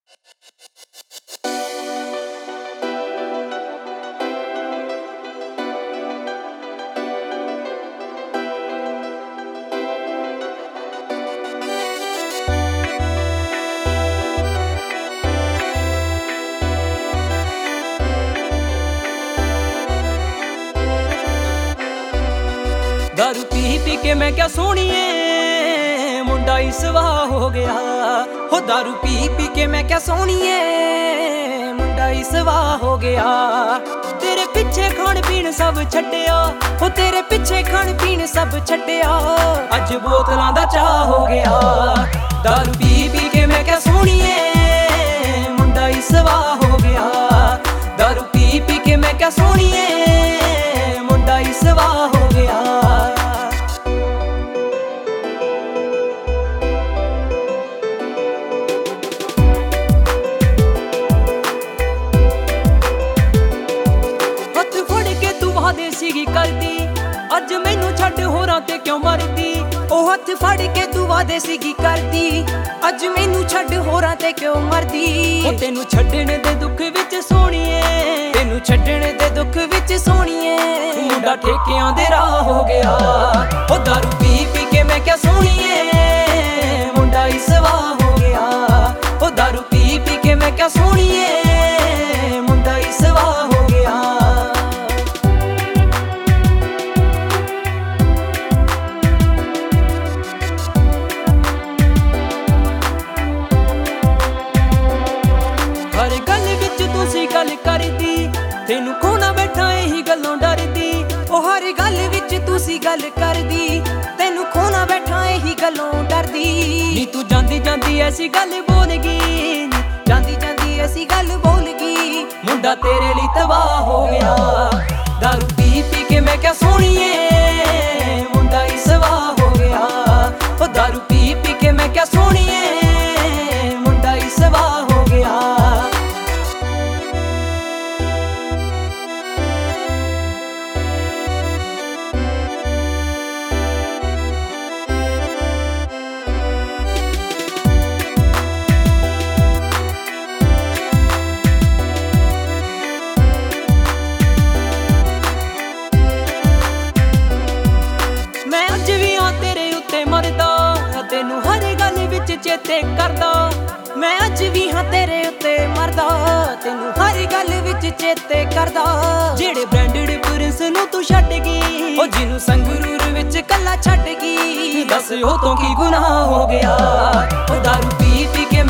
दारू पी के मैं क्या सोनिए मुंडा ही सवाह हो गया हो। दारू पी के मैं क्या सोनिए मुंडा ही सवाह हो गया। तेरे पीछे खान पीन सब छड्डिया हो, तेरे पीछे खान पीन सब छड्डिया। अज बोतलां दा चाह हो गया। दारू पी के मैं क्या सोनिए मुंडा ही सवाह हो गया। दारू पी के मैं क्या सोनिए मुंडा ही सवाह हो गया। ਸੀਗੀ ਕਰਦੀ ਅੱਜ ਮੈਨੂੰ ਛੱਡ ਹੋਰਾਂ ਤੇ ਕਿਉਂ ਮਰਦੀ। ਉਹ ਹੱਥ ਫੜ ਕੇ ਤੂੰ ਵਾਦੇ ਸੀਗੀ ਕਰਦੀ ਅੱਜ ਮੈਨੂੰ ਛੱਡ ਹੋਰਾਂ ਤੇ ਕਿਉਂ ਮਰਦੀ। ਉਹ ਤੈਨੂੰ ਛੱਡਣ ਦੇ ਦੁੱਖ ਵਿੱਚ ਸੋਹਣੀਏ, ਤੈਨੂੰ ਛੱਡਣ ਦੇ ਦੁੱਖ ਵਿੱਚ ਸੋਹਣੀਏ। ਮੁੰਡਾ ਠੇਕਿਆਂ ਦੇ ਰਾਹ ਹੋ ਗਿਆ। ਉਹ ਦਾਰੂ ਪੀ ਕੇ ਮੈਂ ਕਿਆ ਸੋਹਣੀਏ ਮੁੰਡਾ ਹੀ ਸਵਾਹ ਹੋ ਗਿਆ। ਉਹ ਦਾਰੂ ਪੀ ਕੇ ਮੈਂ ਕਿਆ ਸੋਹਣੀਏ ਮੁੰਡਾ ਹੀ ਸਵਾਹ ਹੋ ਗਿਆ। ਗੱਲ ਕਰਦੀ ਤੈਨੂੰ ਖੋਣਾ ਬੈਠਾ ਇਹੀ ਗੱਲੋਂ ਡਰਦੀ। ਉਹ ਹਰ ਗੱਲ ਵਿੱਚ ਤੁਸੀਂ ਗੱਲ ਕਰਦੀ ਤੈਨੂੰ ਖੋਣਾ ਬੈਠਾ ਇਹੀ ਗੱਲੋਂ ਡਰਦੀ। ਨੀ ਤੂੰ ਜਾਂਦੀ ਜਾਂਦੀ ਐਸੀ ਗੱਲ ਬੋਲ ਗਈ, ਜਾਂਦੀ ਜਾਂਦੀ ਐਸੀ ਗੱਲ ਬੋਲ ਗਈ। ਮੁੰਡਾ ਤੇਰੇ ਲਈ ਤਬਾਹ ਹੋ ਗਿਆ। ਦਾਰੂ ਪੀ ਕੇ ਮੈਂ ਕਿਆ ਸੋਹਣੀਏ ਮੁੰਡਾ ਹੀ ਸਵਾਹ ਹੋ ਗਿਆ। ਉਹ ਦਾਰੂ ਪੀ ਕੇ ਮੈਂ ਕਿਆ ਸੋਹਣੀਏ ਮੁੰਡਾ ਹੀ ਸਵਾਹ ਹੋ ਗਿਆ। ਤੈਨੂੰ ਹਰ ਗੱਲ ਵਿੱਚ ਚੇਤੇ ਕਰਦਾ ਮੈਂ ਅੱਜ ਵੀ ਹਾਂ ਤੇਰੇ ਉੱਤੇ ਮਰਦਾ। ਤੈਨੂੰ ਹਰ ਗੱਲ ਵਿੱਚ ਚੇਤੇ ਕਰਦਾ। ਜਿਹੜੇ ਬ੍ਰਾਂਡਡ ਪ੍ਰਿੰਸ ਨੂੰ ਤੂੰ ਛੱਡ ਗਈ, ਉਹ ਜਿਹਨੂੰ ਸੰਗਰੂਰ ਵਿੱਚ ਕੱਲਾ ਛੱਡ ਗਈ। ਦੱਸ ਉਹ ਤੋਂ ਕੀ ਗੁਨਾਹ ਹੋ ਗਿਆ। ਉਹ ਦਾਰੂ ਪੀ ਕੇ